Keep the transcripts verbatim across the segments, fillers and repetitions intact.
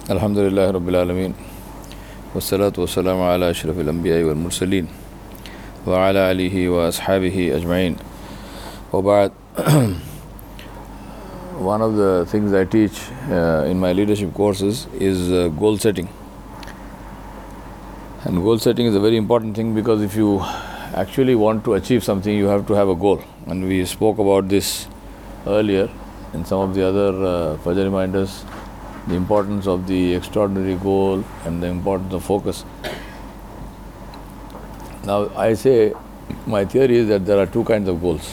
Alhamdulillah Rabbil Alameen. Wassalatu wassalamu ala ashrafil anbiya'i wal mursaleen wa ala alihi wa ashabihi ajma'in. Wa ba'd. One of the things I teach uh, in my leadership courses is uh, goal setting. And goal setting is a very important thing because if you actually want to achieve something, you have to have a goal. And we spoke about this earlier in some of the other uh, Fajr reminders. The importance of the extraordinary goal and the importance of focus. Now, I say my theory is that there are two kinds of goals.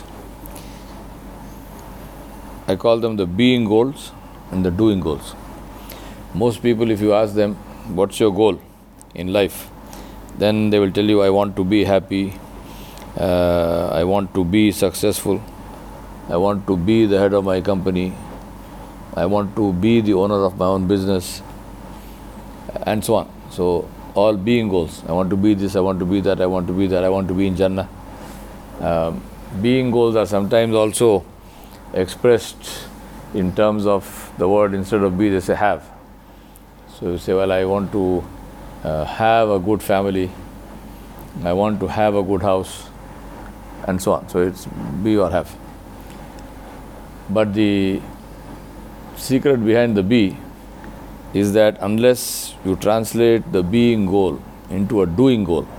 I call them the being goals and the doing goals. Most people, if you ask them, what's your goal in life? Then they will tell you, I want to be happy, uh, I want to be successful, I want to be the head of my company, I want to be the owner of my own business, and so on. So, all being goals. I want to be this, I want to be that, I want to be that, I want to be in Jannah. Um, being goals are sometimes also expressed in terms of the word, instead of be, they say have. So, you say, well, I want to uh, have a good family, I want to have a good house, and so on. So, it's be or have. But the secret behind the be is that unless you translate the being goal into a doing goal,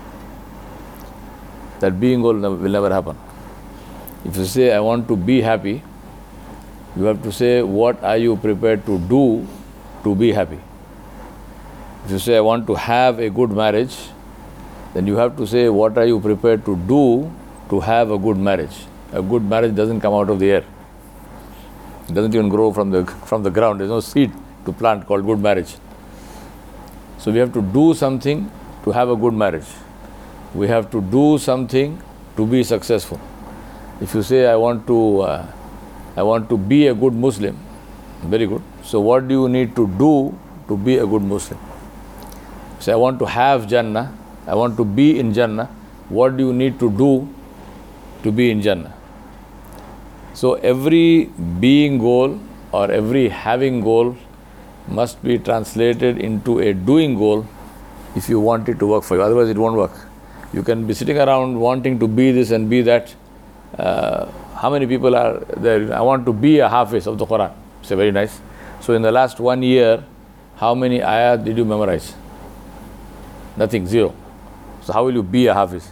that being goal will never happen. If you say, I want to be happy, you have to say, what are you prepared to do to be happy? If you say, I want to have a good marriage, then you have to say, what are you prepared to do to have a good marriage? A good marriage doesn't come out of the air. It doesn't even grow from the from the ground. There's no seed to plant called good marriage. So we have to do something to have a good marriage. We have to do something to be successful. If you say, I want to, uh, I want to be a good Muslim, very good. So what do you need to do to be a good Muslim? Say, I want to have Jannah, I want to be in Jannah. What do you need to do to be in Jannah? So every being goal or every having goal must be translated into a doing goal if you want it to work for you. Otherwise, it won't work. You can be sitting around wanting to be this and be that. Uh, how many people are there? I want to be a hafiz of the Quran. Say, very nice. So in the last one year, how many ayat did you memorize? Nothing, zero. So how will you be a hafiz?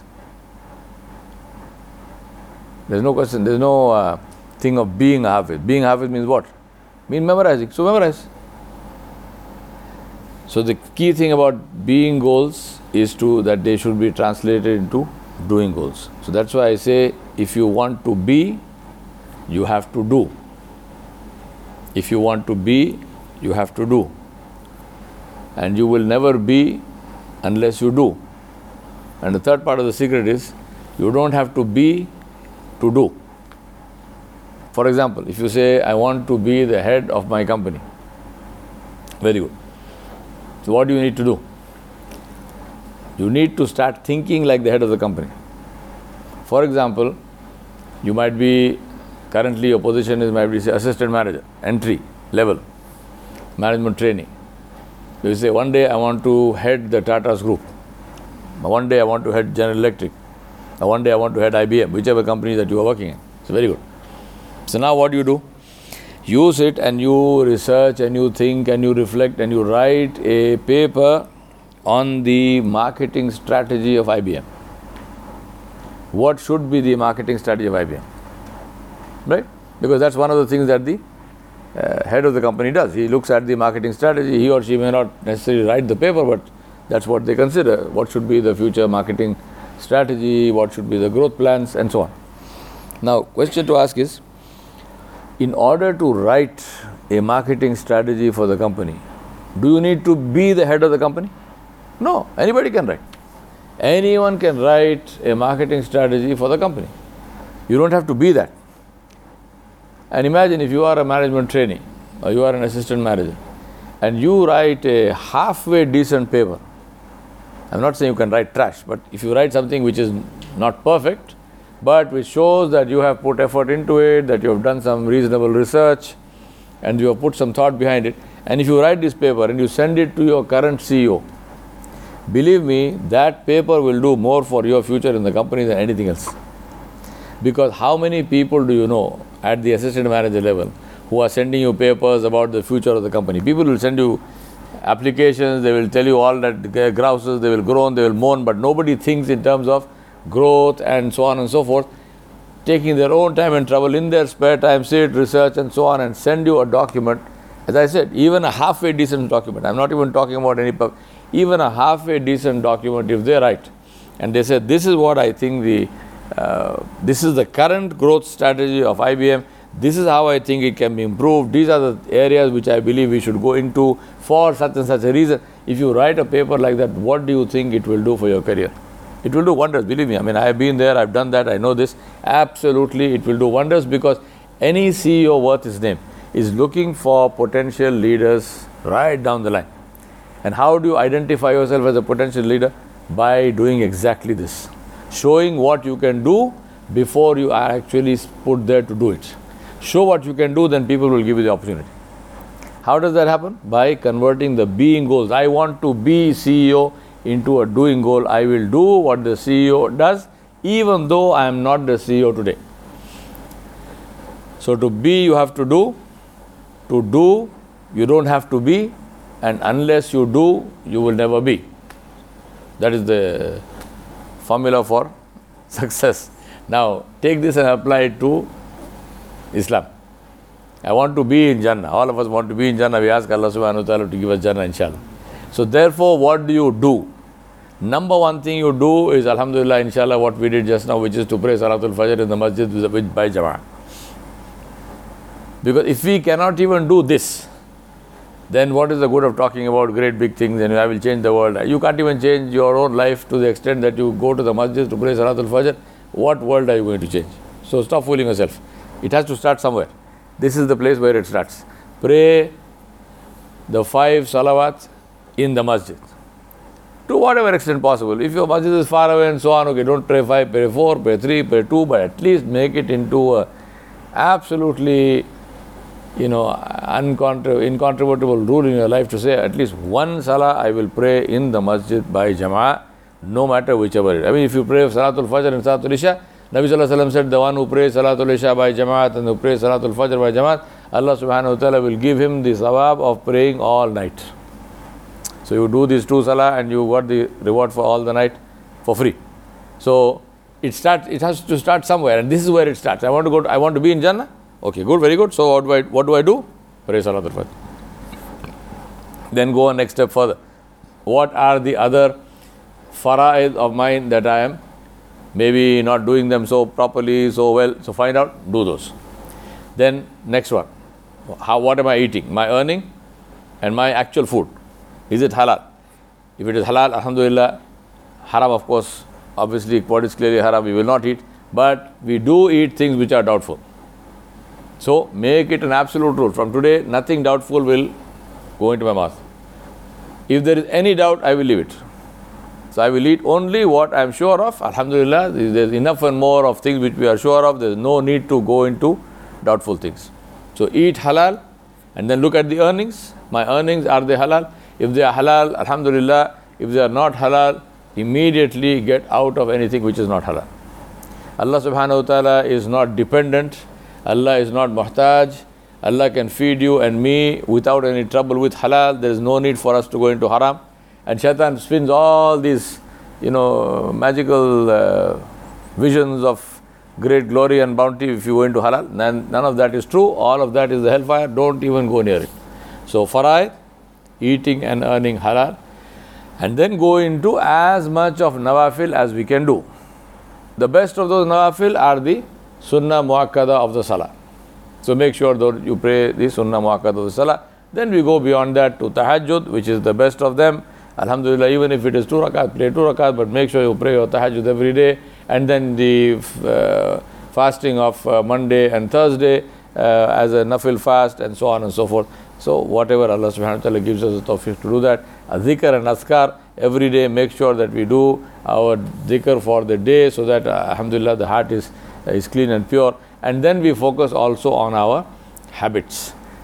There's no question. There's no uh, thing of being a hafiz. Being a hafiz means what? Means memorizing. So memorize. So the key thing about being goals is to that they should be translated into doing goals. So that's why I say, if you want to be, you have to do. If you want to be, you have to do. And you will never be unless you do. And the third part of the secret is, you don't have to be to do. For example, if you say, I want to be the head of my company, very good. So what do you need to do? You need to start thinking like the head of the company. For example, you might be, currently your position is, might be say, assistant manager, entry level, management training. You say, one day I want to head the Tata's group. One day I want to head General Electric. One day I want to head I B M, whichever company that you are working in. It's very good. So now what do you do? You sit and you research and you think and you reflect and you write a paper on the marketing strategy of I B M. What should be the marketing strategy of I B M? Right? Because that's one of the things that the uh, head of the company does. He looks at the marketing strategy. He or she may not necessarily write the paper, but that's what they consider. What should be the future marketing strategy, what should be the growth plans, and so on. Now, question to ask is, in order to write a marketing strategy for the company, do you need to be the head of the company? No, anybody can write. Anyone can write a marketing strategy for the company. You don't have to be that. And imagine if you are a management trainee or you are an assistant manager and you write a halfway decent paper. I'm not saying you can write trash, but if you write something which is not perfect, but which shows that you have put effort into it, that you have done some reasonable research, and you have put some thought behind it, And if you write this paper and you send it to your current C E O, believe me, that paper will do more for your future in the company than anything else. Because how many people do you know at the assistant manager level who are sending you papers about the future of the company? People will send you applications, they will tell you all that grouses, they will groan, they will moan, but nobody thinks in terms of growth and so on and so forth, taking their own time and trouble in their spare time, sit, research and so on, and send you a document. As I said, even a halfway decent document, I'm not even talking about any, even a halfway decent document, if they write, and they say, this is what I think the, uh, this is the current growth strategy of I B M, this is how I think it can be improved, these are the areas which I believe we should go into for such and such a reason. If you write a paper like that, what do you think it will do for your career? It will do wonders, believe me. I mean, I have been there, I've done that, I know this. Absolutely, it will do wonders, because any C E O worth his name is looking for potential leaders right down the line. And how do you identify yourself as a potential leader? By doing exactly this. Showing what you can do before you are actually put there to do it. Show what you can do, then people will give you the opportunity. How does that happen? By converting the being goals. I want to be C E O into a doing goal. I will do what the C E O does, even though I am not the C E O today. So to be, you have to do. To do, you don't have to be. And unless you do, you will never be. That is the formula for success. Now, take this and apply it to Islam. I want to be in Jannah. All of us want to be in Jannah. We ask Allah subhanahu wa ta'ala to give us Jannah, inshallah. So therefore, what do you do? Number one thing you do is, alhamdulillah, inshallah, what we did just now, which is to pray Salatul Fajr in the masjid by Jama'ah. Because if we cannot even do this, then what is the good of talking about great big things and I will change the world? You can't even change your own life to the extent that you go to the masjid to pray Salatul Fajr. What world are you going to change? So stop fooling yourself. It has to start somewhere. This is the place where it starts. Pray the five salawats in the masjid, to whatever extent possible. If your masjid is far away and so on, okay, don't pray five, pray four, pray three, pray two, but at least make it into a absolutely, you know, uncontra- incontrovertible rule in your life to say at least one salah I will pray in the masjid by Jama'ah, no matter whichever it is. I mean, if you pray Salatul Fajr and Salatul Isha, Nabi Sallallahu Alaihi Wasallam said, the one who prays Salatul Isha by Jama'at and who prays Salatul Fajr by Jama'at, Allah subhanahu wa ta'ala will give him the sawab of praying all night. So you do these two salah and you got the reward for all the night for free. So it starts. It has to start somewhere, and this is where it starts. I want to go. To, I want to be in Jannah. Okay, good, very good. So what do I? What do I do? Pray Salatul Fajr. Then go a next step further. What are the other fara'id of mine that I am maybe not doing them so properly, so well? So find out. Do those. Then next one. How? What am I eating? My earning and my actual food. Is it halal? If it is halal, alhamdulillah. Haram, of course, obviously, what is clearly haram, we will not eat. But we do eat things which are doubtful. So make it an absolute rule. From today, nothing doubtful will go into my mouth. If there is any doubt, I will leave it. So I will eat only what I am sure of. Alhamdulillah, there is enough and more of things which we are sure of. There is no need to go into doubtful things. So eat halal and then look at the earnings. My earnings, are they halal? If they are halal, alhamdulillah. If they are not halal, immediately get out of anything which is not halal. Allah subhanahu wa ta'ala is not dependent. Allah is not muhtaj. Allah can feed you and me without any trouble with halal. There is no need for us to go into haram. And shaitan spins all these, you know, magical uh, visions of great glory and bounty if you go into halal. None, none of that is true. All of that is the hellfire. Don't even go near it. So fara'id, eating and earning halal. And then go into as much of nawafil as we can do. The best of those nawafil are the sunnah muakkada of the salah. So make sure that you pray the sunnah muakkada of the salah. Then we go beyond that to tahajjud, which is the best of them. Alhamdulillah, even if it is two rakat, pray two rakat, but make sure you pray your tahajjud every day. And then the uh, fasting of uh, Monday and Thursday uh, as a nafil fast, and so on and so forth. So whatever Allah subhanahu wa ta'ala gives us the tawfiq to do that. A dhikr and azkar every day, make sure that we do our dhikr for the day, so that uh, alhamdulillah the heart is, uh, is clean and pure. And then we focus also on our habits.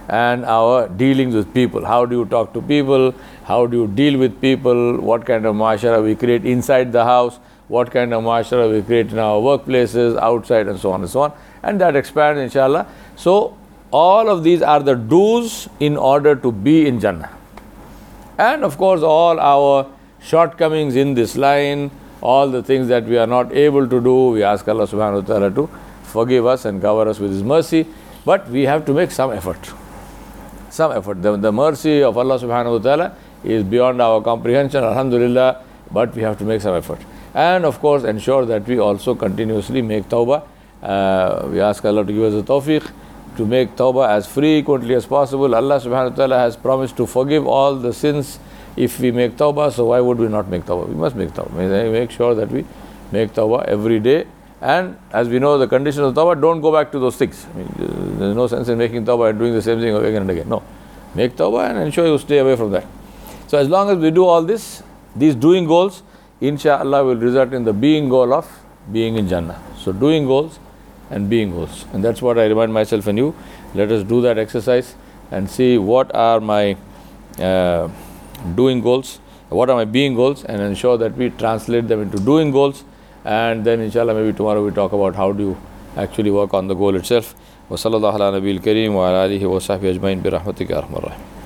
and our dealings with people. How do you talk to people? How do you deal with people? What kind of muashara we create inside the house? What kind of muashara we create in our workplaces, outside, and so on and so on. And that expands, inshallah. So all of these are the do's in order to be in Jannah. And of course, all our shortcomings in this line, all the things that we are not able to do, we ask Allah subhanahu wa ta'ala to forgive us and cover us with His mercy. But we have to make some effort. Some effort. The, the mercy of Allah subhanahu wa ta'ala is beyond our comprehension, alhamdulillah, but we have to make some effort. And of course, ensure that we also continuously make tawbah. Uh, we ask Allah to give us the tawfiq to make tawbah as frequently as possible. Allah subhanahu wa ta'ala has promised to forgive all the sins if we make tawbah, so why would we not make tawbah? We must make tawbah. Make sure that we make tawbah every day. And as we know, the conditions of tawbah, don't go back to those things. I mean, there's no sense in making tawbah and doing the same thing again and again. No. Make tawbah and ensure you stay away from that. So as long as we do all this, these doing goals, inshallah will result in the being goal of being in Jannah. So doing goals and being goals. And that's what I remind myself and you. Let us do that exercise and see what are my uh, doing goals, what are my being goals, and ensure that we translate them into doing goals. And then inshallah maybe tomorrow we talk about how do you actually work on the goal itself. Wa sallallahu ala nabiyil kareem wa ala alihi wa sahbihi ajmain bi rahmatika ya arhamar rahim.